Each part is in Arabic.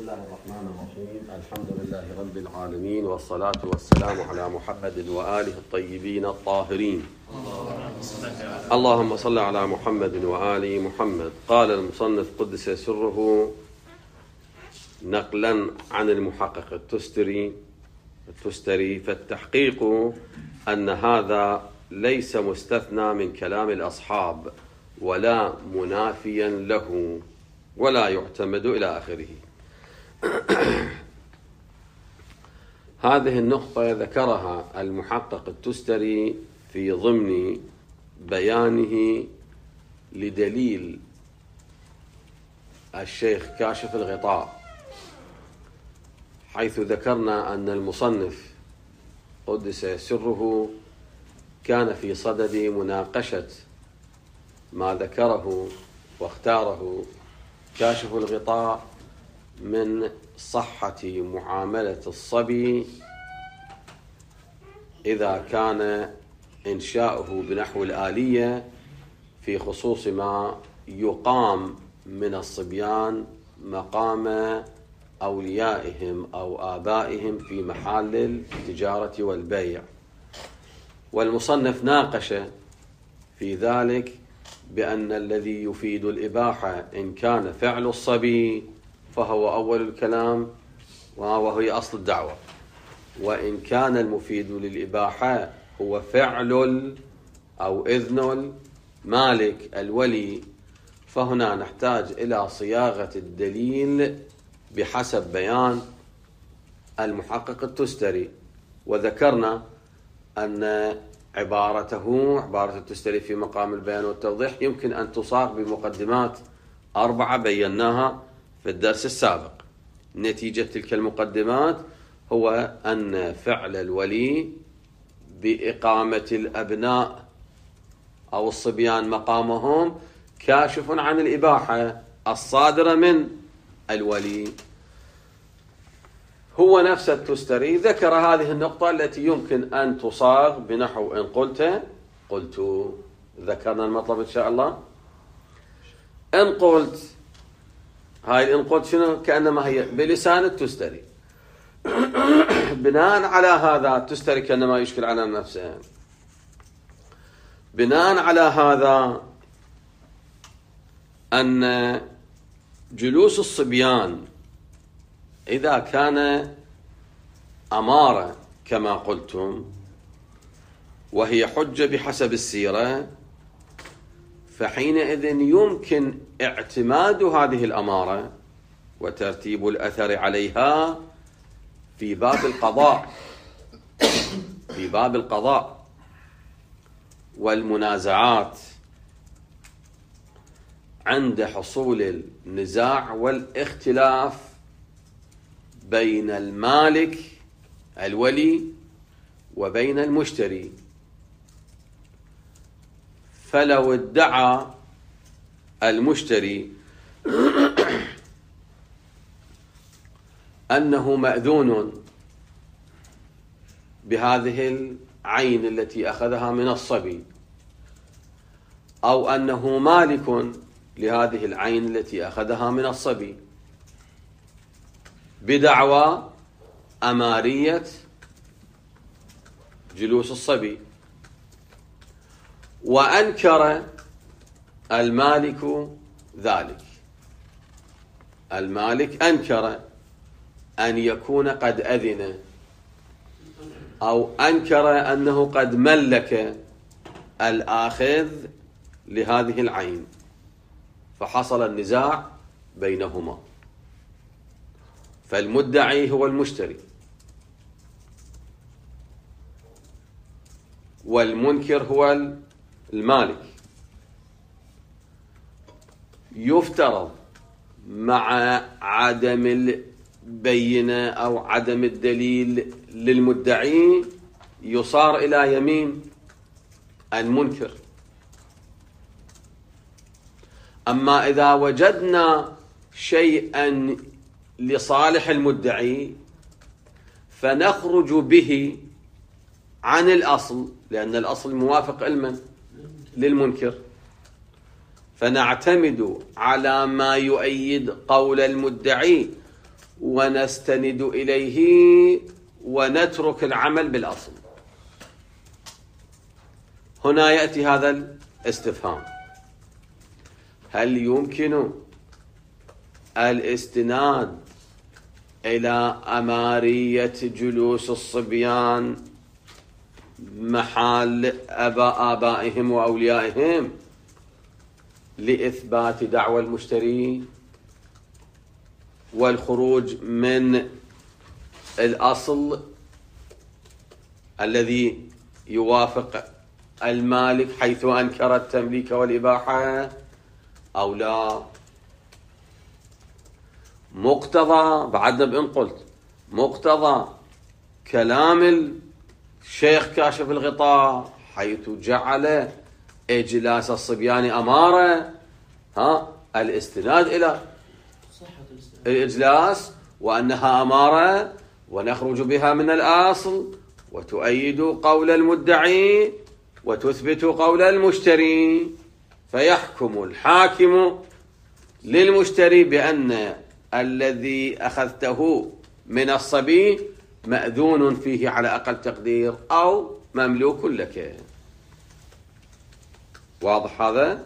الله الرحمن الرحيم. الحمد لله رب العالمين، والصلاة والسلام على محمد وآله الطيبين الطاهرين. اللهم صل على محمد وآل محمد. قال المصنف قدس سره نقلا عن المحقق التستري فالتحقيق أن هذا ليس مستثنى من كلام الأصحاب ولا منافيا له ولا يعتمد إلى آخره. هذه النقطة ذكرها المحقق التستري في ضمن بيانه لدليل الشيخ كاشف الغطاء، حيث ذكرنا أن المصنف قدس سره كان في صدد مناقشة ما ذكره واختاره كاشف الغطاء من صحة معاملة الصبي إذا كان إنشاؤه بنحو الآلية في خصوص ما يقام من الصبيان مقام أوليائهم أو آبائهم في محل التجارة والبيع. والمصنف ناقش في ذلك بأن الذي يفيد الإباحة إن كان فعل الصبي فهو أول الكلام وهي أصل الدعوة، وإن كان المفيد للإباحة هو فعل أو إذن المالك الولي فهنا نحتاج إلى صياغة الدليل بحسب بيان المحقق التستري. وذكرنا أن عبارة التستري في مقام البيان والتوضيح يمكن أن تصاغ بمقدمات 4 بيناها في الدرس السابق. نتيجة تلك المقدمات هو أن فعل الولي بإقامة الأبناء أو الصبيان مقامهم كاشف عن الإباحة الصادرة من الولي. هو نفس التستري ذكر هذه النقطة التي يمكن أن تصاغ بنحو إن قلت. ذكرنا المطلب إن شاء الله. إن قلت، هاي إن قلت شنو؟ كأنما هي بلسان التستري. بناء على هذا التستري كأنما يشكل على نفسه. بناء على هذا أن جلوس الصبيان إذا كان أمارة كما قلتم وهي حجة بحسب السيرة، فحينئذ يمكن اعتماد هذه الأمارة وترتيب الأثر عليها في باب القضاء والمنازعات عند حصول النزاع والاختلاف بين المالك الولي وبين المشتري. فلو ادعى المشتري أنه مأذون بهذه العين التي أخذها من الصبي، أو أنه مالك لهذه العين التي أخذها من الصبي، بدعوى أمارية جلوس الصبي، وأنكر المالك ذلك، المالك أنكر أن يكون قد أذن أو أنكر أنه قد ملك الآخذ لهذه العين، فحصل النزاع بينهما. فالمدعي هو المشتري والمنكر هو المالك. يفترض مع عدم البينة أو عدم الدليل للمدعي يصار إلى يمين المنكر. أما إذا وجدنا شيئا لصالح المدعي فنخرج به عن الأصل، لأن الأصل موافق علما للمنكر، فنعتمد على ما يؤيد قول المدعي ونستند إليه ونترك العمل بالأصل. هنا يأتي هذا الاستفهام: هل يمكن الاستناد إلى أمارية جلوس الصبيان محال آبائهم وأوليائهم لإثبات دعوى المشتري والخروج من الأصل الذي يوافق المالك حيث أنكر التمليك والإباحة أو لا؟ مقتضى، بعدنا بإن قلت مقتضى كلام الشيخ كاشف الغطاء حيث جعل إجلاس الصبيان أمارة الاستناد إلى الإجلاس وأنها أمارة ونخرج بها من الأصل وتؤيد قول المدعي وتثبت قول المشتري، فيحكم الحاكم للمشتري بأن الذي أخذته من الصبي مأذون فيه على أقل تقدير أو مملوك لك. واضح هذا؟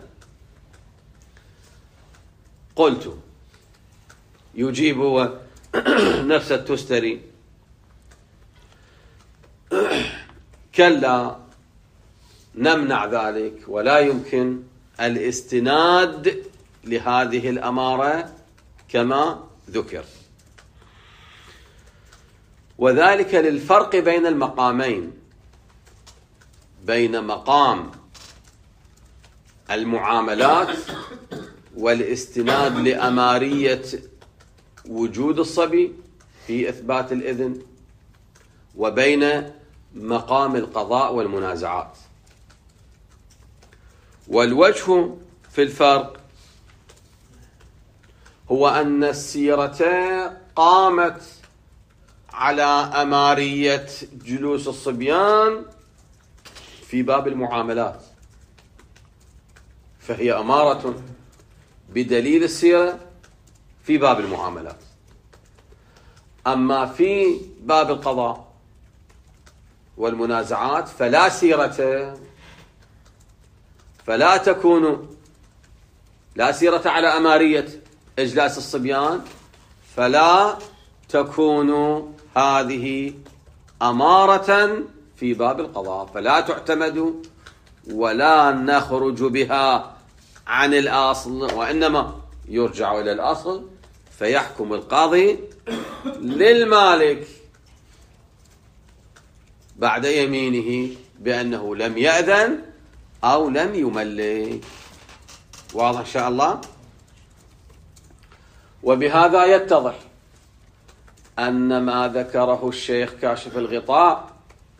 قلت يجيب نفس التستري: كلا نمنع ذلك، ولا يمكن الاستناد لهذه الأمارة كما ذكر، وذلك للفرق بين المقامين، بين مقام المعاملات والاستناد لأمارية وجود الصبي في إثبات الإذن، وبين مقام القضاء والمنازعات. والوجه في الفرق هو أن السيرة قامت على أمارية جلوس الصبيان في باب المعاملات، فهي أمارة بدليل السيرة في باب المعاملات. أما في باب القضاء والمنازعات فلا سيرة، فلا تكون لا سيرة على أمارية إجلاس الصبيان، فلا تكون هذه أمارة في باب القضاء، فلا تعتمد ولا نخرج بها عن الأصل، وإنما يرجع إلى الأصل فيحكم القاضي للمالك بعد يمينه بأنه لم يأذن أو لم يملك. واضح إن شاء الله؟ وبهذا يتضح أن ما ذكره الشيخ كاشف الغطاء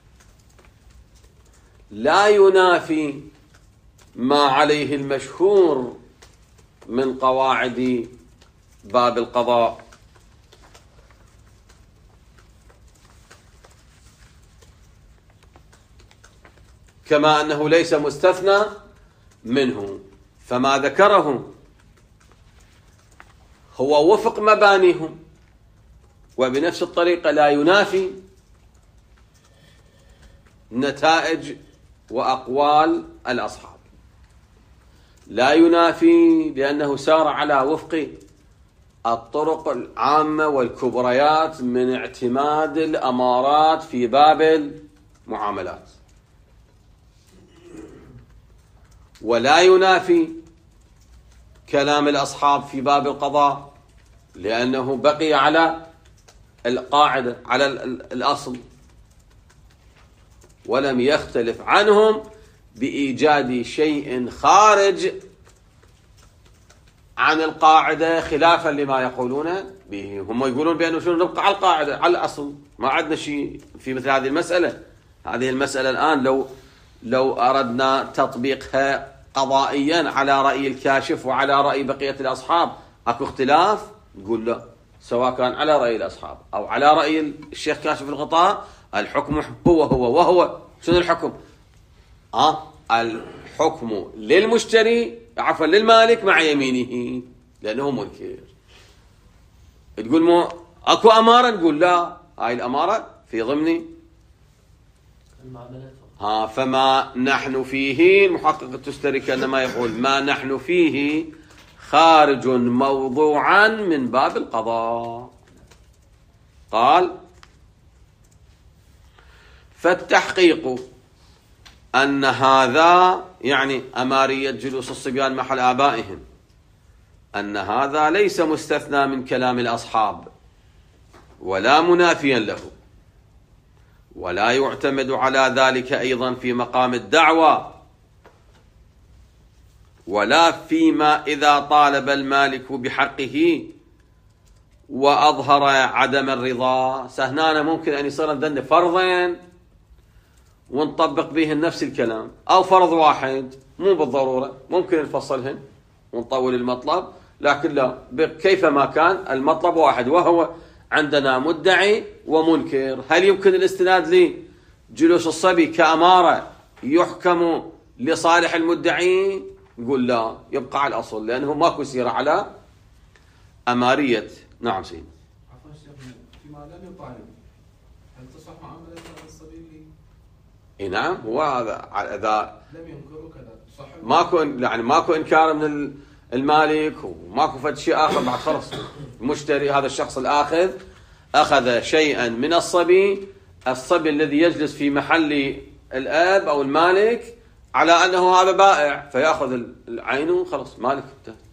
لا ينافي ما عليه المشهور من قواعد باب القضاء، كما أنه ليس مستثنى منه، فما ذكره هو وفق مبانيهم، وبنفس الطريقة لا ينافي نتائج وأقوال الأصحاب، لا ينافي بأنه سار على وفق الطرق العامة والكبريات من اعتماد الأمارات في باب المعاملات، ولا ينافي كلام الأصحاب في باب القضاء لأنه بقي على القاعدة على الأصل، ولم يختلف عنهم بإيجاد شيء خارج عن القاعدة خلافا لما يقولون به. هم يقولون بأنه شنو نبقى على القاعدة على الأصل، ما عندنا شيء في مثل هذه المسألة. هذه المسألة الآن لو أردنا تطبيقها قضائيا على رأي الكاشف وعلى رأي بقية الأصحاب أكو اختلاف؟ نقول لا، سواء كان على رأي الأصحاب أو على رأي الشيخ كاشف الغطاء الحكم وهو شنو الحكم؟ الحكم للمشتري عفوا للمالك مع يمينه لأنه منكر. تقول أكو أمارة نقول لا، هاي الأمارة في ضمن فما نحن فيه. المحقق التستري كأنما يقول ما نحن فيه خارج موضوعا من باب القضاء. قال فالتحقيق أن هذا يعني أمارية جلوس الصبيان محل آبائهم، أن هذا ليس مستثنى من كلام الأصحاب ولا منافيا له، ولا يعتمد على ذلك أيضا في مقام الدعوة، ولا فيما إذا طالب المالك بحقه وأظهر عدم الرضا. سهنانا ممكن أن يصير عندنا فرضين ونطبق به نفس الكلام، أو فرض واحد مو بالضرورة، ممكن نفصلهن ونطول المطلب، لكن لا، كيفما كان المطلب واحد، وهو عندنا مدعي ومنكر. هل يمكن الاستناد لجلوس الصبي كأمارة يحكم لصالح المدعي؟ نقول لا، يبقى على الأصل، لأنه ماكو سيرة على أمارية. نعم سيدي. عفوا شيخنا، فيما لم يطالب هل تصح معاملة الصبي لي؟ اي نعم، هو هذا اذا لم ينكروا كذا صح. ماكو انكار من المالك وماكو فد شيء اخر بعد، خلص المشتري هذا الشخص الاخذ اخذ شيئا من الصبي الذي يجلس في محل الاب او المالك على انه هذا بائع، فياخذ العين خلص مالك.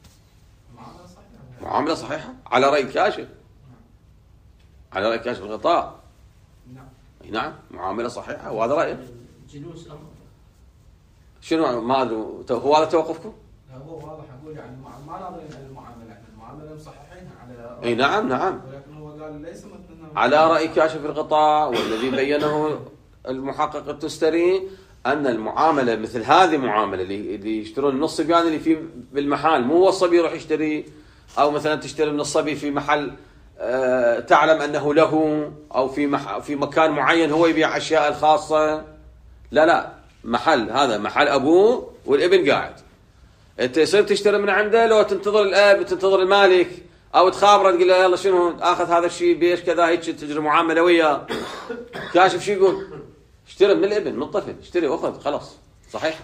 معاملة صحيحة على رأي الكاشف، على رأي كاشف الغطاء. نعم معاملة صحيحة، وهذا رأيه. جلوس شنو ما ادري، هو هذا توقفكم؟ هو واضح، اقول يعني ما ناظرين المعاملة مصححينها على اي نعم، ولكن هو قال ليس مثلنا على رأي كاشف الغطاء، والذي بينه المحقق التستري أن المعاملة مثل هذه معاملة اللي يشترون من الصبيان اللي في بالمحل، مو هو الصبي يروح يشتري، أو مثلا تشتري من الصبي في محل تعلم أنه له، أو في مكان معين هو يبيع أشياء الخاصة. لا، محل، هذا محل أبوه والابن قاعد، أنت يصير تشتري من عنده، لو تنتظر الأب تنتظر المالك أو تخابره تقول له يلا شنو أخذ هذا الشيء بيش كذا، هيك تجري معاملة وياه. كاشف شو يقول؟ اشتري من الابن، من الطفل، اشتري واخذ خلاص. صحيح.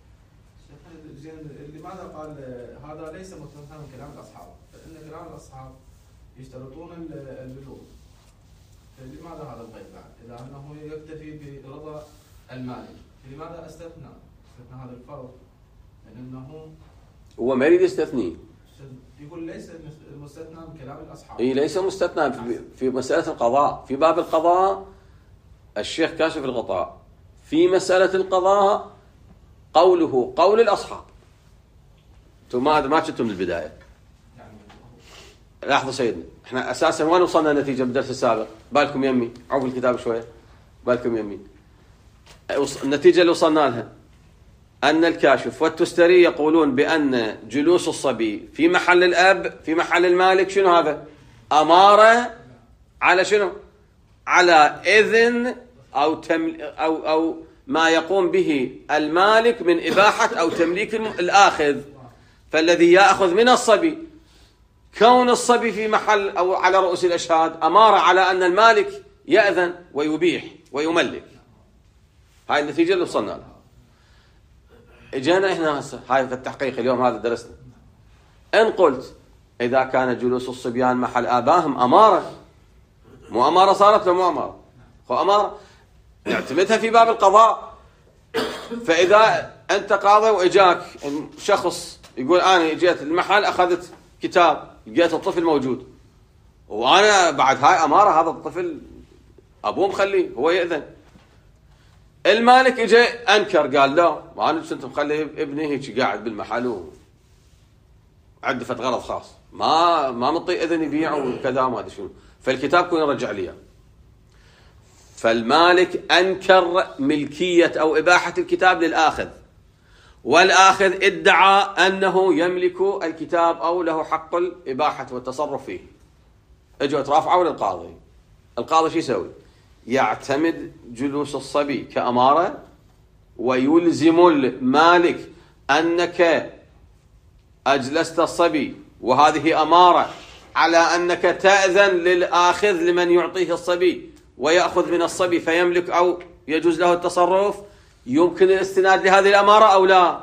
لماذا قال هذا ليس مستثنى من كلام الأصحاب؟ فإن كلام الأصحاب يشترطون البلوغ، فلماذا هذا القيد بعد؟ إذا أنه يكتفي برضا المالك، فلماذا استثنى هذا الفرض؟ لأنه هو ما يريد يستثنيه، يقول ليس مستثنى من كلام الأصحاب. ليس مستثنى في مسألة القضاء، في باب القضاء. الشيخ كاشف الغطاء في مسألة القضاء قوله قول الأصحاب. انتم ما شفتم من البداية. لاحظوا سيدنا، احنا أساسا وين وصلنا نتيجة بالدرس السابق؟ بالكم يمي، عوفوا الكتاب شوية، بالكم يمي. النتيجة اللي وصلنا لها أن الكاشف والتستري يقولون بأن جلوس الصبي في محل الأب في محل المالك شنو هذا؟ أمارة على شنو؟ على إذن أو ما يقوم به المالك من إباحة أو تمليك الآخذ. فالذي يأخذ من الصبي، كون الصبي في محل أو على رؤوس الأشهاد أمارة على أن المالك يأذن ويبيح ويملك. هاي النتيجة اللي وصلنا لها. اجينا هنا هسه، هاي في التحقيق اليوم هذا درسنا. إن قلت إذا كان جلوس الصبيان محل آبائهم أمارة، مو أمارة صارت له، مو أمارة، هو أمارة نعتمدها في باب القضاء. فإذا أنت قاضي وإجاك شخص يقول أنا جيت المحل أخذت كتاب لقيت الطفل موجود، وأنا بعد هاي أمارة، هذا الطفل أبوه مخليه هو يأذن. المالك اجى انكر قال لا، ما انا كنت مخلي ابني هيك قاعد بالمحل وعنده فت غرض خاص، ما مطي اذن يبيع وكذا ما ادري شنو، فالكتاب كون يرجع لي. فالمالك انكر ملكيه او اباحه الكتاب للاخذ، والاخذ ادعى انه يملك الكتاب او له حق الاباحه والتصرف فيه. اجوا ترافعوا للقاضي. القاضي شو يسوي؟ يعتمد جلوس الصبي كأمارة، ويلزم المالك أنك أجلست الصبي وهذه أمارة على أنك تأذن للآخذ لمن يعطيه الصبي ويأخذ من الصبي فيملك أو يجوز له التصرف، يمكن الاستناد لهذه الأمارة أو لا؟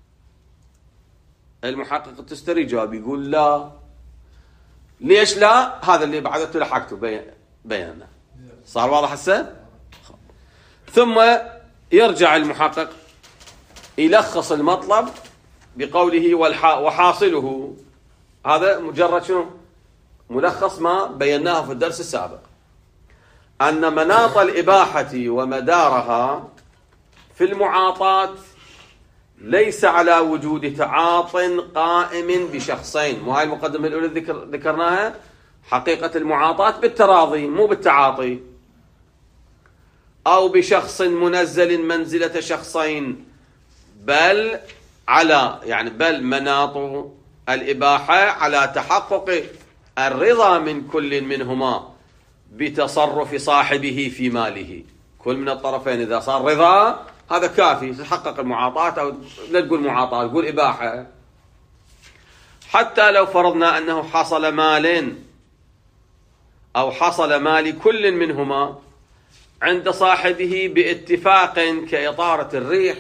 المحقق التستري جواب يقول لا. ليش لا؟ هذا اللي بعدته لحقته بيانه. صار واضح هسه؟ ثم يرجع المحقق يلخص المطلب بقوله وحاصله. هذا مجرد شنو؟ ملخص ما بيناه في الدرس السابق، أن مناط الإباحة ومدارها في المعاطاة ليس على وجود تعاط قائم بشخصين. وهي المقدمة الأولى ذكرناها، حقيقة المعاطاة بالتراضي مو بالتعاطي، أو بشخص منزل منزلة شخصين، بل مناط الإباحة على تحقق الرضا من كل منهما بتصرف صاحبه في ماله. كل من الطرفين إذا صار رضا هذا كافي تحقق المعاطاة، أو لا تقول معاطاة تقول إباحة. حتى لو فرضنا أنه حصل مال أو حصل مال كل منهما عند صاحبه باتفاق كإطارة الريح،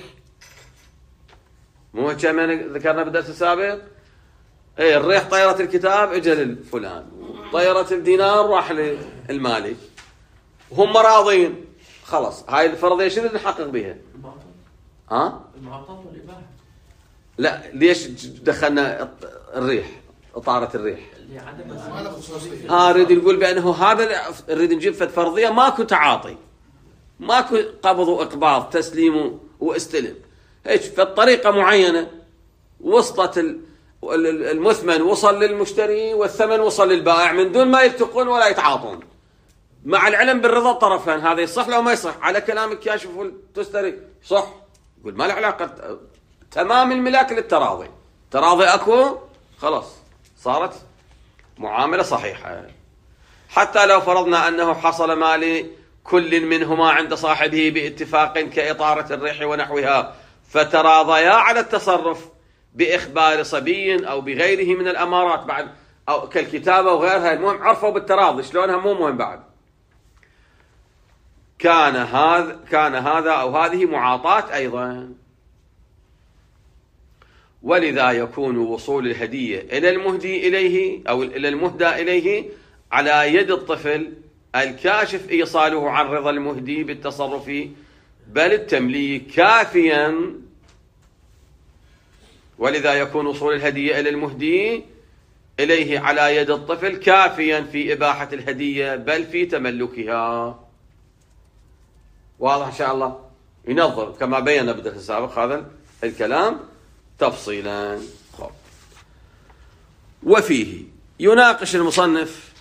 مو كما ذكرنا بالدرس السابق، الريح طيرة الكتاب اجى للفلان، طيرة الدينار راح للمالك، هم راضين، خلاص هاي الفرضية شنو نحقق بها؟ المعاطاة والإباحة. لا ليش دخلنا الريح، إطارة الريح؟ نريد نقول بأنه هذا نريد نجيب فرضية ماكو تعاطي، ماكو قبض وإقباض، تسليم واستلم، هيك فالطريقة معينة وصلت المثمن وصل للمشتري والثمن وصل للبائع من دون ما يلتقون ولا يتعاطون، مع العلم بالرضا الطرفين. هذا يصح لو ما يصح؟ على كلام الكاشف والتستري صح، يقول ما له علاقة، تمام الملاك للتراضي، تراضي أكو خلاص صارت معاملة صحيحة. حتى لو فرضنا أنه حصل مال كل منهما عند صاحبه باتفاق كإطارة الريح ونحوها، فتراضيا على التصرف بإخبار صبي أو بغيره من الأمارات بعد، أو كالكتابة وغيرها، المهم عرفوا بالتراضي شلونها مو مهم بعد، كان هذا أو هذه معاطاة أيضا. ولذا يكون وصول الهدية إلى المهدي إليه أو إلى المهدى إليه على يد الطفل الكاشف إيصاله عن رضا المهدي بالتصرف بل التمليك كافيا. ولذا يكون وصول الهدية إلى المهدي إليه على يد الطفل كافيا في إباحة الهدية بل في تملكها. واضح إن شاء الله؟ ينظر كما بينا بالدرس السابق هذا الكلام تفصيلا. وفيه يناقش المصنف،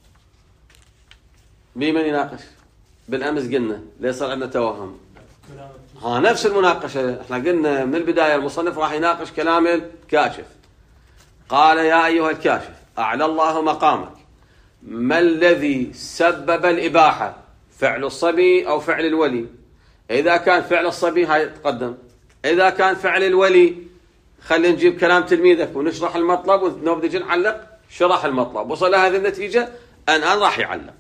بمن يناقش؟ بالأمس قلنا ليس صار عندنا توهم، نفس المناقشة احنا قلنا من البداية المصنف راح يناقش كلام الكاشف. قال يا أيها الكاشف أعلى الله مقامك، ما الذي سبب الإباحة، فعل الصبي أو فعل الولي؟ إذا كان فعل الصبي هاي تقدم، إذا كان فعل الولي خلينا نجيب كلام تلميذك ونشرح المطلب ونبدأ نعلق. شرح المطلب وصل لهذه النتيجة، الآن راح يعلق.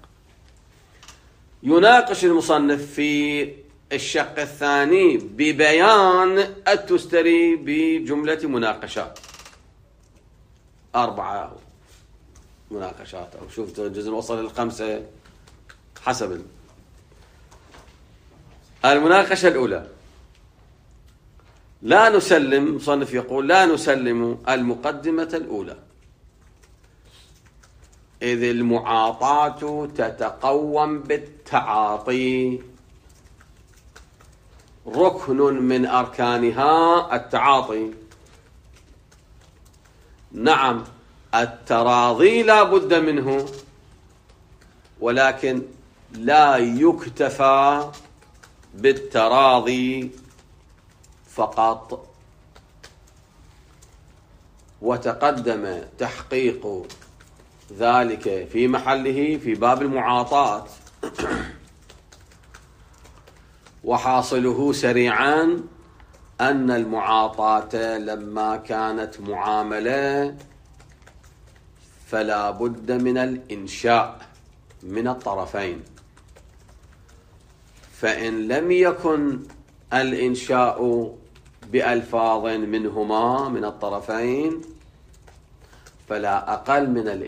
يناقش المصنف في الشق الثاني ببيان التستري بجملة مناقشات، 4 مناقشات، أو شوف الجزء وصل ل5 حسب. المناقشة الأولى، لا نسلم، مصنف يقول لا نسلم المقدمة الأولى، إذ المعاطاة تتقوم بالتعاطي، ركن من أركانها التعاطي. نعم التراضي لا بد منه، ولكن لا يكتفى بالتراضي فقط. وتقدم تحقيق ذلك في محله في باب المعاطاة. وحاصله سريعا أن المعاطاة لما كانت معاملة فلا بد من الإنشاء من الطرفين. فإن لم يكن الإنشاء بألفاظ منهما من الطرفين فلا أقل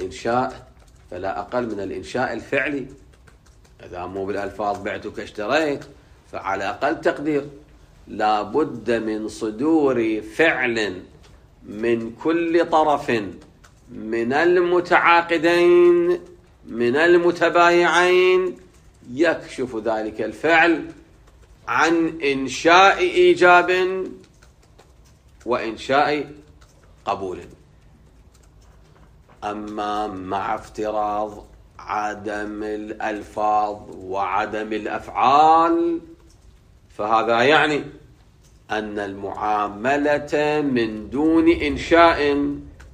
من الإنشاء الفعلي. إذا مو بالألفاظ بعتك اشتريت، فعلى أقل تقدير لا بد من صدور فعل من كل طرف من المتعاقدين من المتبايعين يكشف ذلك الفعل عن إنشاء إيجاب وإنشاء قبول. أما مع افتراض عدم الألفاظ وعدم الأفعال فهذا يعني أن المعاملة من دون إنشاء.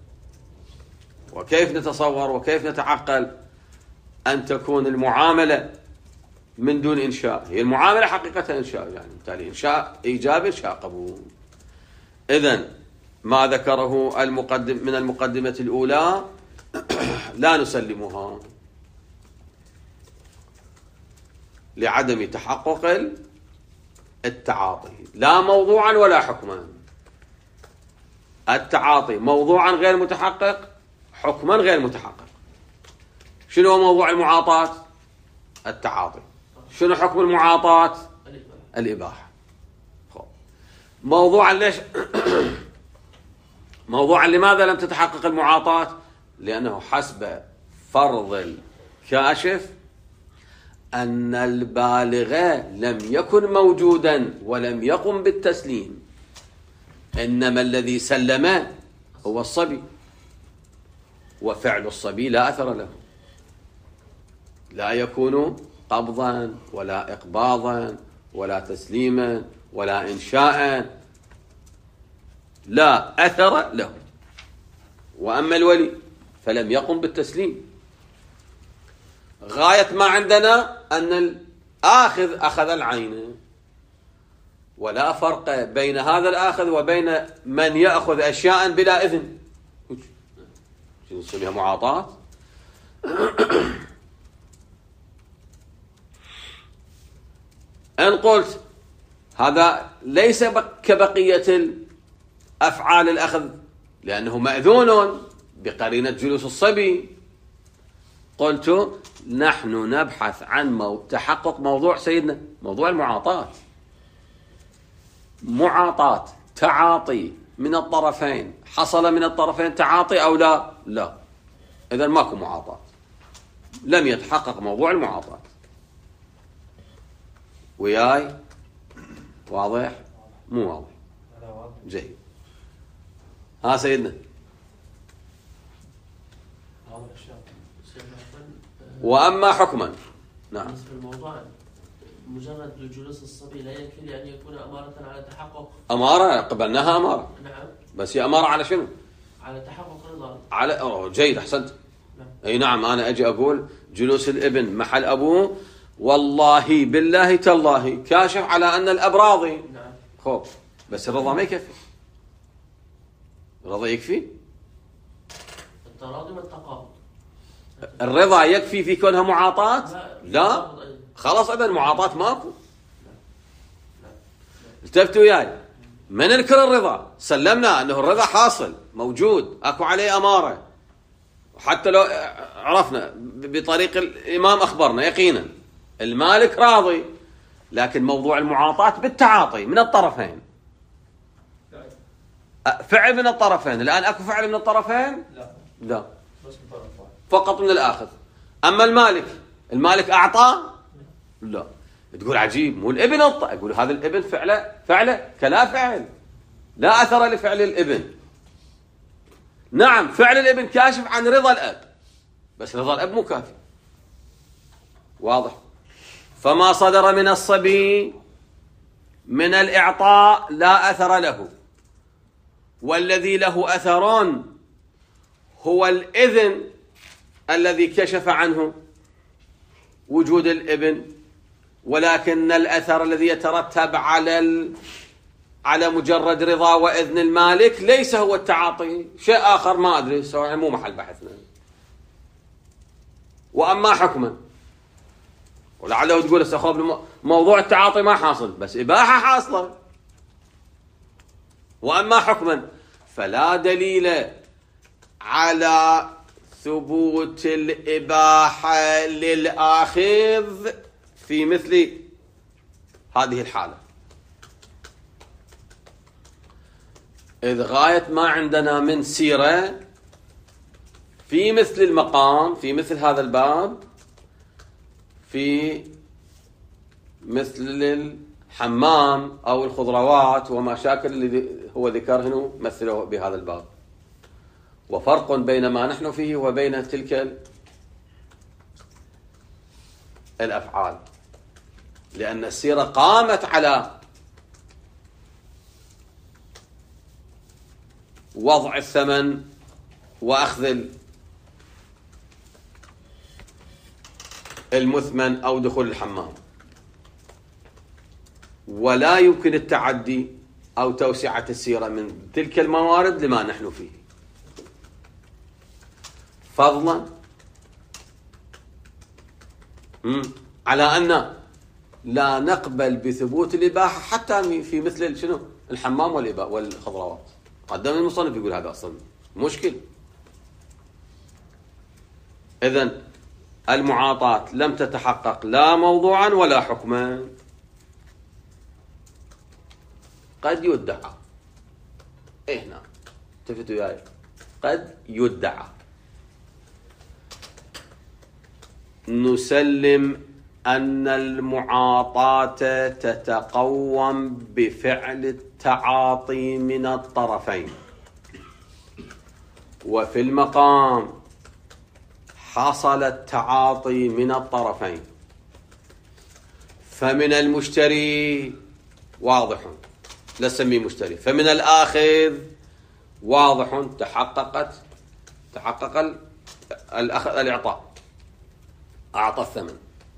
وكيف نتصور وكيف نتعقل أن تكون المعاملة من دون إنشاء؟ هي المعاملة حقيقة إنشاء، يعني بالتالي إنشاء إيجاب إنشاء قبول. إذن ما ذكره من المقدمة الأولى لا نسلمها لعدم تحقق التعاطي، لا موضوعا ولا حكما. التعاطي موضوعا غير متحقق، حكما غير متحقق. شنو موضوع المعاطاة؟ التعاطي. شنو حكم المعاطاة؟ الإباحة. موضوعا ليش موضوعا لماذا لم تتحقق المعاطاة؟ لأنه حسب فرض الكاشف أن البالغ لم يكن موجودا ولم يقم بالتسليم، إنما الذي سلم هو الصبي، وفعل الصبي لا أثر له، لا يكون قبضا ولا إقباضا ولا تسليما ولا إنشاء، لا أثر له. وأما الولي فلم يقم بالتسليم. غاية ما عندنا أن الآخذ أخذ العين، ولا فرق بين هذا الآخذ وبين من يأخذ أشياء بلا إذن. شو نسميها؟ معاطاة. إن قلت هذا ليس كبقية الأفعال الأخذ لأنه مأذون بقرينة جلوس الصبي، قلت نحن نبحث عن تحقق موضوع سيدنا، موضوع المعاطاة. معاطاة تعاطي من الطرفين، حصل من الطرفين تعاطي أو لا؟ لا. إذن ماكو معاطاة، لم يتحقق موضوع المعاطاة. وياي واضح؟ مو واضح؟ جيد. ها سيدنا. وأما حكما، نعم. بالنسبة للموضوع مجرد جلوس الصبي لا يكفي لأن يكون أمارة على تحقق. أمارة قبلناها أمارة. نعم. بس هي أمارة على شنو؟ على تحقق رضا. على جيد، أحسنت. نعم. أي نعم. أنا أجي أقول جلوس الابن محل أبوه والله بالله تالله كاشف على أن الأب راضي. نعم. خوف، بس الرضا ما يكفي. الرضا يكفي؟ التراضي والتقابل. الرضا يكفي في كونها معاطاة؟ لا. خلاص إذا المعاطاة ماكو. التفتوا وياي، ما ننكر الرضا، سلمنا أنه الرضا حاصل موجود، أكو عليه أمارة، وحتى لو عرفنا بطريق الإمام أخبرنا يقينا المالك راضي، لكن موضوع المعاطاة بالتعاطي من الطرفين، فعل من الطرفين. الآن أكو فعل من الطرفين؟ لا، بس من طرف واحد فقط من الآخذ. أما المالك أعطى؟ لا. تقول عجيب، مو الابن أعطى. أقول هذا الابن فعله كلا فعل، لا أثر لفعل الابن. نعم، فعل الابن كاشف عن رضا الأب، بس رضا الأب مو كافي. واضح؟ فما صدر من الصبي من الإعطاء لا أثر له، والذي له أثر هو الإذن الذي كشف عنه وجود الابن، ولكن الأثر الذي يترتب على مجرد رضا وإذن المالك ليس هو التعاطي، شيء آخر ما أدري، مو محل بحثنا. وأما حكما. ولعله تقول استخوف موضوع التعاطي ما حاصل بس إباحة حاصلة. وأما حكما فلا دليل على ثبوت الإباحة للآخذ في مثل هذه الحالة، إذ غاية ما عندنا من سيرة في مثل المقام، في مثل هذا الباب، في مثل الحمام أو الخضروات وما شاكل اللي هو ذكر هنا مثله بهذا الباب. وفرق بين ما نحن فيه وبين تلك الأفعال، لأن السيرة قامت على وضع الثمن وأخذ المثمن أو دخول الحمام، ولا يمكن التعدي أو توسعة السيرة من تلك الموارد لما نحن فيه، فضلا على أن لا نقبل بثبوت الإباحة حتى في مثل شنو الحمام والخضروات. قدم المصنف يقول هذا أصلا مشكل. إذن المعاطاة لم تتحقق لا موضوعا ولا حكما. قد يدعى هنا تفتوا وياي، قد يدعى نسلم أن المعاطاة تتقوم بفعل التعاطي من الطرفين، وفي المقام حصل التعاطي من الطرفين، فمن المشتري واضح لا نسميه مشتري، فمن الآخذ واضح تحقق الإعطاء، أعطى الثمن.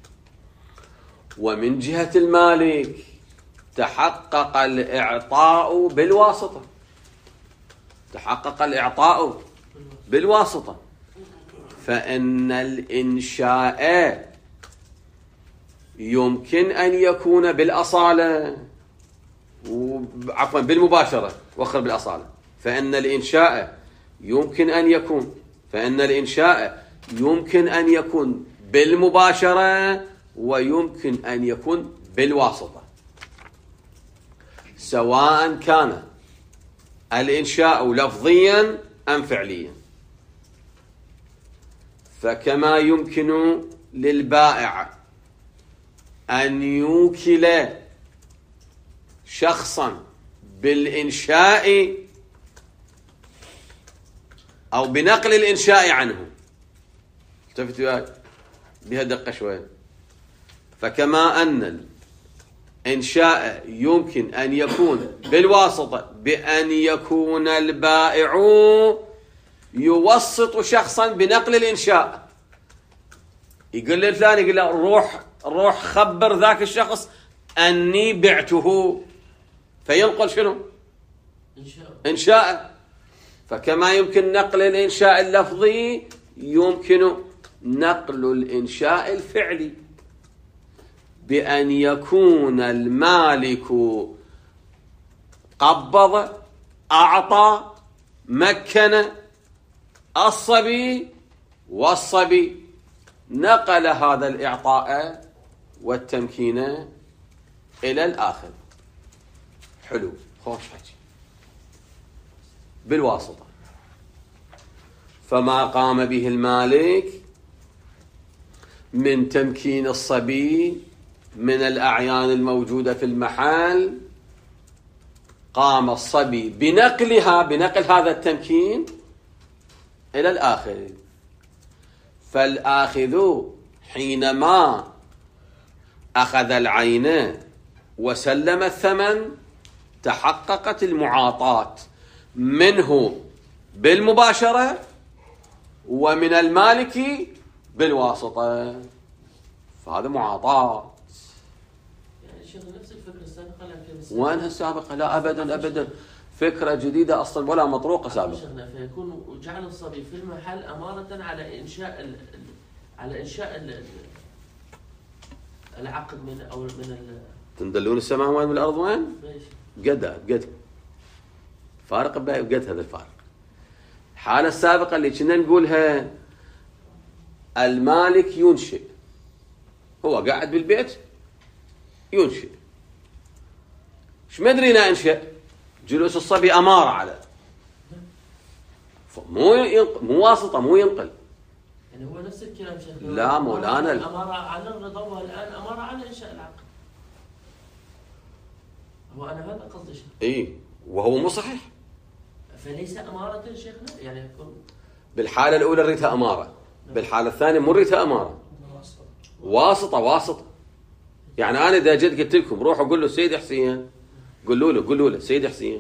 ومن جهة المالك تحقق الإعطاء بالواسطة، تحقق الإعطاء بالواسطة، فإن الإنشاء يمكن أن يكون بالأصالة، عفوا بالمباشرة وأخر بالأصالة، فإن الإنشاء يمكن أن يكون بالمباشرة ويمكن أن يكون بالواسطة، سواء كان الإنشاء لفظيا أم فعليا. فكما يمكن للبائع أن يوكل شخصا بالإنشاء أو بنقل الإنشاء عنه، التفتوا بها دقة شوية، فكما أن الإنشاء يمكن أن يكون بالواسطة بأن يكون البائع يوسط شخصا بنقل الإنشاء، يقول للثاني يقول له روح خبر ذاك الشخص أني بعته، فينقل شنو؟ إنشاء. فكما يمكن نقل الإنشاء اللفظي يمكن نقل الإنشاء الفعلي، بأن يكون المالك قبض، أعطى، مكن الصبي، والصبي نقل هذا الإعطاء والتمكين إلى الآخر. حلو، خوش حكي بالواسطة. فما قام به المالك من تمكين الصبي من الأعيان الموجودة في المحل، قام الصبي بنقل هذا التمكين إلى الآخر. فالآخذ حينما أخذ العين وسلم الثمن تحققت المعاطاة منه بالمباشرة ومن المالك بالواسطة، فهذا معاطاة. يعني شيخ نفس الفكرة السابقة، لكن وينها السابقة؟ لا أبدا أبدا، فكرة جديدة أصلا ولا مطروقة سابقة. فيكون جعل الصبي في المحل أمارة على على إنشاء العقد تندلون السماء وين من الأرض وين؟ ماشي. قد فارق بقد هذا الفارق. الحالة السابقة اللي كنا نقولها المالك ينشئ، هو قاعد بالبيت ينشئ. ايش مدرينا انشئ؟ جلوس الصبي أمارة على مو واسطة، مو ينقل. يعني هو نفس الكلام شيخ. لا مولانا، الأمارة على الرضا والآن أمارة على إنشاء العقد. هو أنا هذا قصدي شيخ. اي وهو مو صحيح. فليس أمارة شيخنا، يعني يكون بالحالة الأولى ريتها أمارة، بالحالة الثانية مو ريتها أمارة، واسطة. يعني أنا إذا جيت قلت لكم روحوا قول له سيد حسين، قولوا له سيد حسين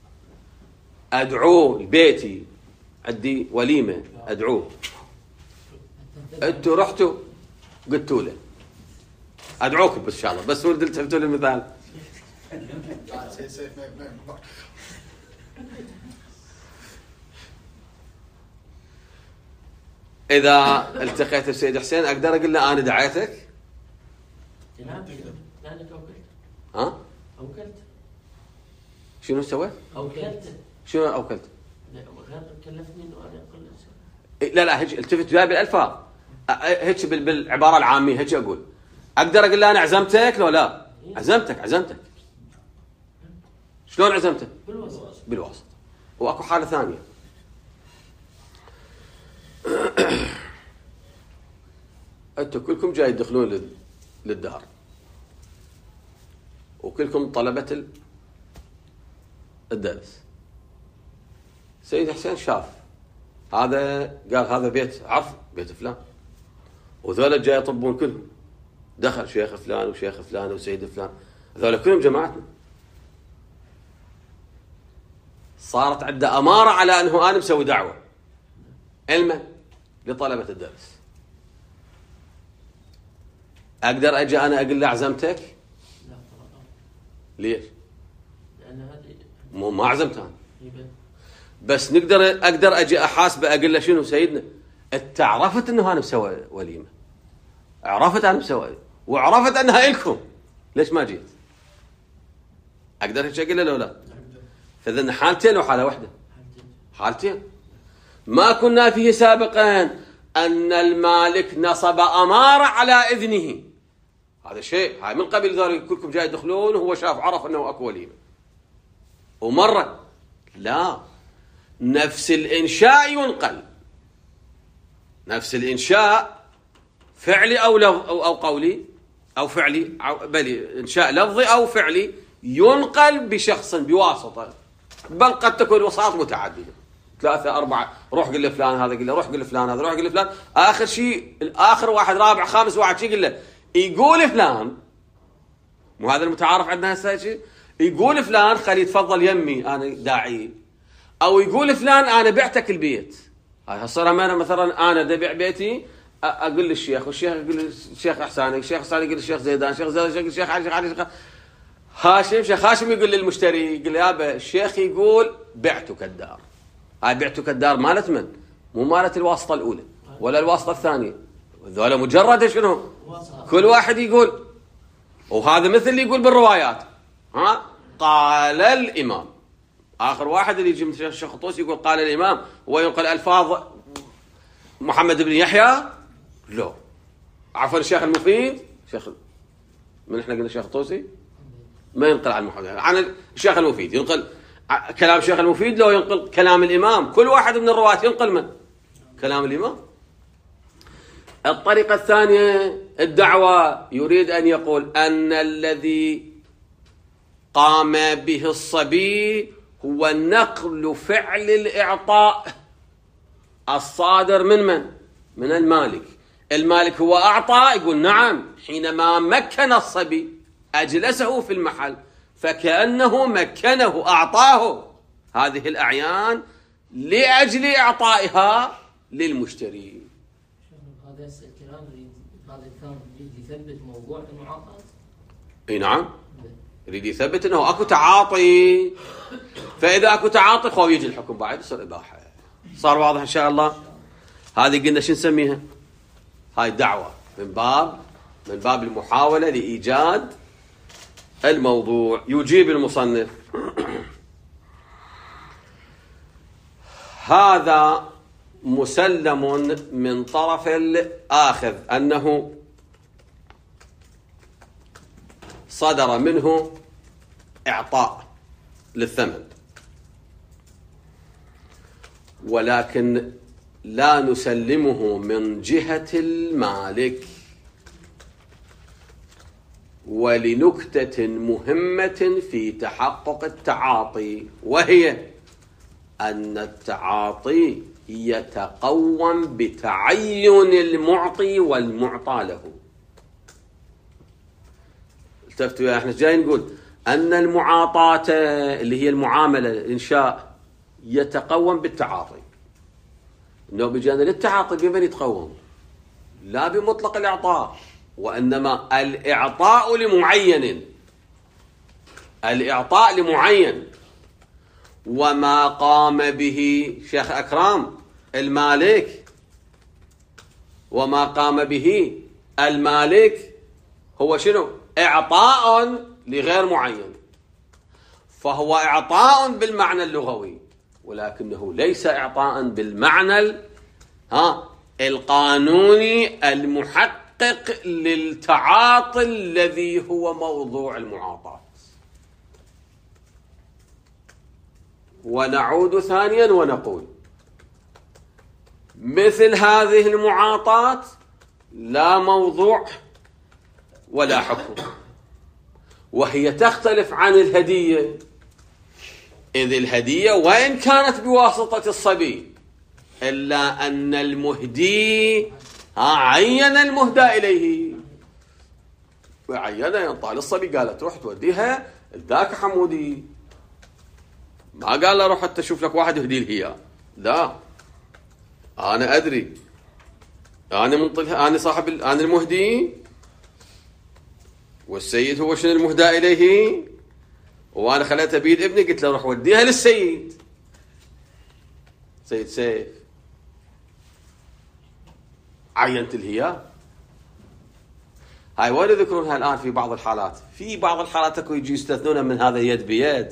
أدعوه لبيتي، عندي وليمة أدعوه، أنتوا رحتوا قلتوا له أدعوكم بس إن شاء الله، بس ولد التفتوا للمثال. إذا التقيت السيد حسين أقدر أقول له أنا دعيتك؟ نعم. لأنك أوكلت. ها؟ أوكلت. شنو سويت؟ أوكلت. شنو أوكلت؟ غير كلفني إنه أنا أقول. لا هيك التفت جاي بالألفاظ، هيك بالعبارة العامية هيك أقول. أقدر أقول له أنا عزمتك لو لا؟ عزمتك. شلون عزمتك؟ بالواسطة. وأكو حالة ثانية. أنتوا كلكم جاي تدخلون للدار وكلكم طلبة الدرس. سيد حسين شاف هذا، قال هذا بيت عرف بيت فلان، وذولا جاي يطبون كلهم، دخل شيخ فلان وشيخ فلان وسيد فلان، ذولا كلهم جماعتنا. صارت عنده أمارة على أنه أنا مسوي دعوة علما لطلبة الدرس. أقدر أجي أنا أقول له عزمتك؟ لا طبعا. ليش؟ لأن هذه ما عزمتها. بس أقدر أجي أحاسبه أقول له شنو سيدنا؟ أنت عرفت أنه أنا مسوي وليمة، عرفت أنا مسوي، وعرفت أنها إلكم، ليش ما جيت؟ أقدر هيك أقول له لو لا؟ فإذن حالتين وحالة واحدة، حالتين. ما كنا فيه سابقا أن المالك نصب أمارة على إذنه، هذا شيء هاي من قبل ذلك كلكم جاي يدخلون وهو شاف عرف أنه أكو وليمة. ومرة لا، نفس الإنشاء ينقل، نفس الإنشاء فعلي أو قولي أو فعلي، بل إنشاء لفظي أو فعلي ينقل بشخص بواسطة، بل قد تكون وساط متعددة 3 4. روح قل لفلان هذا، قل له روح قل لفلان هذا، روح قل لفلان، آخر شيء الآخر واحد رابع خامس واحد شيء قل له يقول فلان، مو هذا المتعارف عندنا هسه شيء، يقول فلان خلي يتفضل يمي أنا داعي، أو يقول فلان أنا بعتك البيت. هاي هالصورة مثلا أنا دبيع بيتي أقول للشيخ، والشيخ يقول الشيخ إحسان، الشيخ إحسان يقول الشيخ زيدان، الشيخ زيدان يقول الشيخ علي، هاشم، شيخ هاشم يقول للمشتري، يقول يابا الشيخ يقول بعتك الدار. هاي بعتك الدار مالت من؟ مو مالت الواسطة الأولى ولا الواسطة الثانية، ذولا مجرد شنو؟ كل واحد يقول. وهذا مثل اللي يقول بالروايات، ها قال الإمام، آخر واحد اللي يجي من الشيخ الطوسي يقول قال الإمام وينقل ألفاظ محمد بن يحيى، لا عفوا الشيخ المفيد، شيخ من احنا قلنا الشيخ الطوسي ما ينقل عن محمد، عن الشيخ المفيد ينقل كلام الشيخ المفيد، لو ينقل كلام الإمام، كل واحد من الرواة ينقل من كلام الإمام. الطريقة الثانية الدعوة، يريد أن يقول أن الذي قام به الصبي هو نقل فعل الإعطاء الصادر من المالك. المالك هو أعطى، يقول نعم، حينما مكن الصبي أجلسه في المحل فكأنه مكنه، أعطاه هذه الأعيان لأجل إعطائها للمشتري. هذا الكلام هذا الكلام يثبت موضوع المعاطاة. اي نعم، يريد يثبت انه اكو تعاطي، فاذا اكو تعاطي خو يجي الحكم بعد يصير اباحه. صار واضح ان شاء الله؟ هذه قلنا شو نسميها؟ هاي دعوة من باب المحاولة لإيجاد الموضوع. يجيب المصنف هذا مسلم من طرف الآخذ أنه صدر منه إعطاء للثمن، ولكن لا نسلمه من جهة المالك، ولنكتة مهمة في تحقق التعاطي، وهي أن التعاطي يتقوم بتعين المعطي والمعطى له. التفتوا يا احنا جاي نقول أن المعاطاة اللي هي المعاملة الإنشاء يتقوم بالتعاطي. إنه بجانب التعاطي بمن يتقوم؟ لا بمطلق الإعطاء، وإنما الإعطاء لمعين، الإعطاء لمعين، وما قام به شيخ أكرام المالك، وما قام به المالك هو شنو؟ إعطاء لغير معين، فهو إعطاء بالمعنى اللغوي، ولكنه ليس إعطاء بالمعنى القانوني المحقق للتعاطي الذي هو موضوع المعاطاة. ونعود ثانيا ونقول مثل هذه المعاطاة لا موضوع ولا حكم، وهي تختلف عن الهدية، إذ الهدية وإن كانت بواسطة الصبي إلا أن المهدي عين المهدى إليه، وعين ينطى للصبي قال تروح توديها ذاك حمودي، ما قال له روح حتى شوف لك واحد يهدي لي، لا أنا أدري، أنا صاحب، أنا المهدي، والسيد هو شنو المهدى إليه، وأنا خليتها بيد ابني قلت له روح وديها للسيد، سيد سيف عينت الهيا. هاي وين يذكرونها الآن في بعض الحالات؟ في بعض الحالات اكو يجي يستثنون من هذا يد بيد،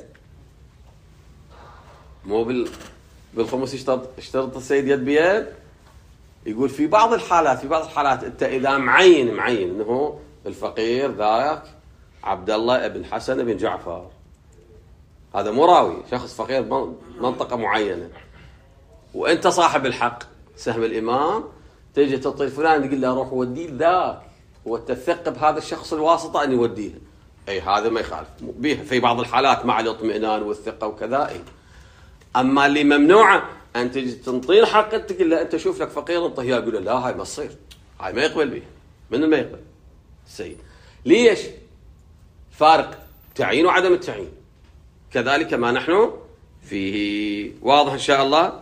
مو بالخمس اشترط السيد يد بيد، يقول في بعض الحالات انت اذا معين انه الفقير ذاك عبد الله ابن حسن ابن جعفر، هذا مو راوي، شخص فقير منطقة معينة، وانت صاحب الحق سهم الامام، تيجي تعطي فلان تقول له روح وديه ذاك، وتثق بهذا الشخص الواسطة ان يوديه، اي هذا ما يخالف بيه في بعض الحالات مع الاطمئنان والثقة وكذا. اي اما اللي ممنوعة ان تجي تنطين حق تقول له انت شوف لك فقير انطيه، يقول له لا هاي ما تصير، هاي ما يقبل به، من ما يقبل السيد. ليش؟ فارق تعيين وعدم التعيين، كذلك ما نحن فيه. واضح إن شاء الله؟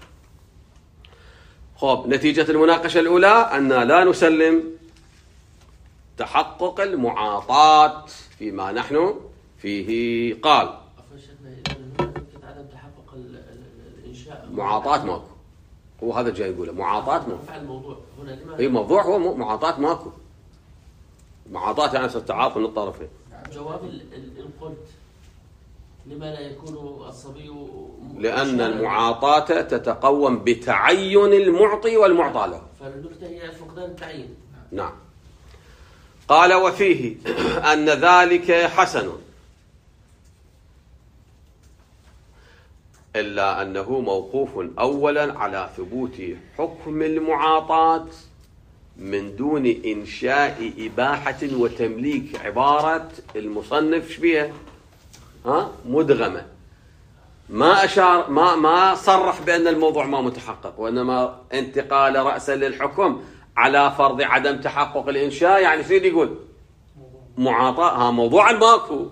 خب، نتيجة المناقشة الأولى أن لا نسلم تحقق المعاطاة فيما نحن فيه. قال عدم تحقق الإنشاء معاطاة ماكو، هو هذا جاي يقوله معاطاة ماكو. الموضوع هنا أي موضوع هو معاطاة ماكو، معاطاة يعني التعاطي من الطرفين. جواب إن قلت لما لا يكون الصبي، لأن المعاطاة تتقوم بتعين المعطي والمعطى له، فالنكتة هي فقدان التعيين. نعم. قال وفيه أن ذلك حسن، إلا أنه موقوف أولا على ثبوت حكم المعاطاة من دون إنشاء إباحة وتمليك. عبارة المصنف شبيها مدغمة، ما أشار ما صرح بأن الموضوع ما متحقق، وإنما انتقال رأسا للحكم على فرض عدم تحقق الإنشاء. يعني سيدي يقول معاطاة موضوعا ماكو،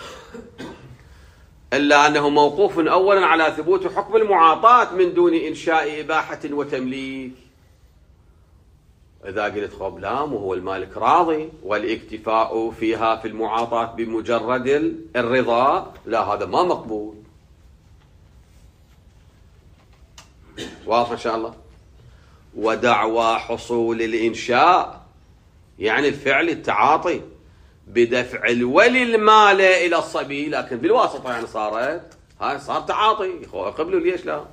إلا أنه موقوف أولا على ثبوت حكم المعاطاة من دون إنشاء إباحة وتمليك. إذا قلت خب لا، وهو المالك راضي والاكتفاء فيها في المعاطاة بمجرد الرضا، لا هذا ما مقبول. واضح إن شاء الله؟ ودعوى حصول الإنشاء، يعني الفعل التعاطي بدفع الولي المال إلى الصبي، لكن بالواسطة يعني صار تعاطي. قبلوا ليش لا؟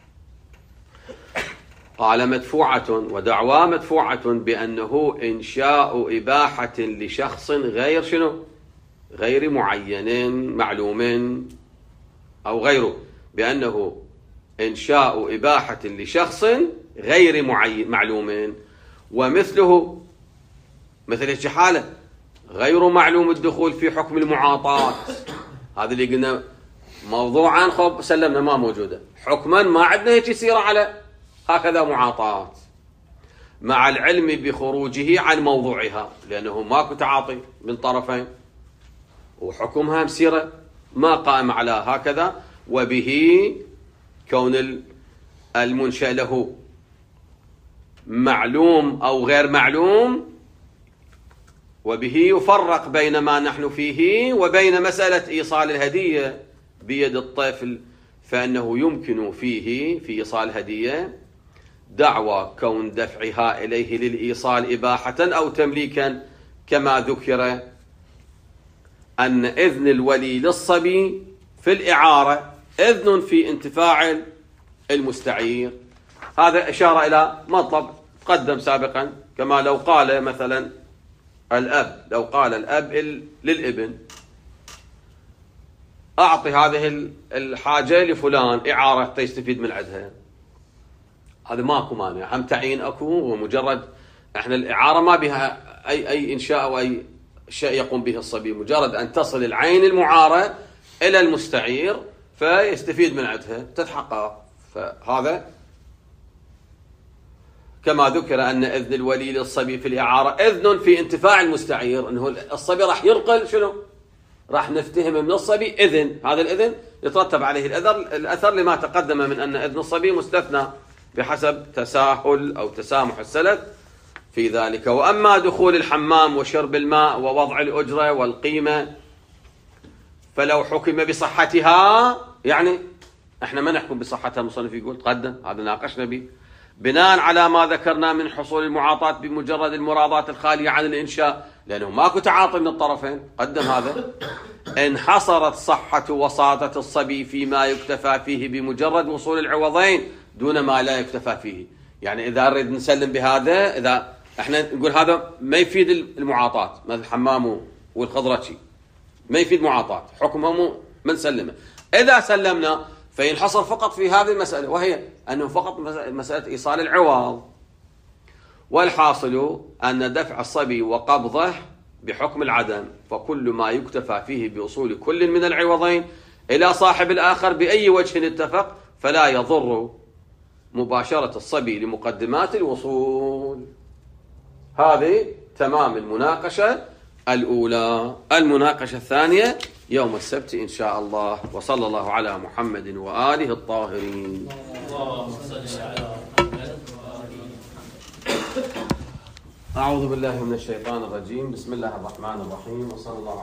قال مدفوعة ودعوى مدفوعة بأنه إنشاء إباحة لشخص غير شنو؟ غير معين معلوم أو غيره، بأنه إنشاء إباحة لشخص غير معلوم. ومثله مثل هيك حالة غير معلوم الدخول في حكم المعاطاة، هذا اللي قلنا موضوعا خب سلمنا ما موجودة، حكما ما عندنا هيك يصير على هكذا معاطاة، مع العلم بخروجه عن موضوعها، لأنه ماكو تعاطي من طرفين وحكمها مسيرة ما قائم على هكذا. وبه كون المنشأ له معلوم أو غير معلوم، وبه يفرق بين ما نحن فيه وبين مسألة إيصال الهدية بيد الطفل، فإنه يمكن فيه في إيصال الهدية دعوى كون دفعها إليه للإيصال إباحة أو تمليكا، كما ذكر أن إذن الولي للصبي في الإعارة إذن في انتفاع المستعير. هذا إشارة إلى مطلب تقدم سابقا، كما لو قال مثلا الأب، لو قال الأب للابن أعطي هذه الحاجة لفلان إعارة تستفيد من عندها، هذا ماكو مانع، هم تعيين أكو، ومجرد احنا الإعارة ما بها أي إنشاء أو أي شيء يقوم به الصبي، مجرد أن تصل العين المعارة إلى المستعير فيستفيد من عندها تتحقق. فهذا كما ذكر أن إذن الولي للصبي في الإعارة إذن في انتفاع المستعير، أنه الصبي راح ينقل شنو؟ راح نفتهم من الصبي إذن، هذا الإذن يترتب عليه الأثر لما تقدم من أن إذن الصبي مستثنى بحسب تساهل أو تسامح السلف في ذلك. وأما دخول الحمام وشرب الماء ووضع الأجرة والقيمة فلو حكم بصحتها، يعني احنا ما نحكم بصحتها، المصنف يقول تقدم هذا ناقشنا به، بناء على ما ذكرنا من حصول المعاطاة بمجرد المراضات الخالية عن الإنشاء، لأنه ماكو تعاطي من الطرفين، قدم هذا. انحصرت صحة وساطة الصبي فيما يكتفى فيه بمجرد وصول العوضين دون ما لا يكتفى فيه. يعني إذا نريد نسلم بهذا، إذا احنا نقول هذا ما يفيد المعاطاة، مثل الحمام والخضرتشي ما يفيد معاطاة، حكمهم من سلمه. إذا سلمنا فينحصر فقط في هذه المسألة، وهي أنه فقط مسألة إيصال العوض. والحاصل أن دفع الصبي وقبضه بحكم العدم، فكل ما يكتفى فيه بوصول كل من العوضين إلى صاحب الآخر بأي وجه اتفق فلا يضر مباشرة الصبي لمقدمات الوصول. هذه تمام المناقشة الأولى. المناقشة الثانية يوم السبت إن شاء الله. وصلى الله على محمد وآله الطاهرين. أعوذ بالله من الشيطان الرجيم. بسم الله الرحمن الرحيم. وصلى الله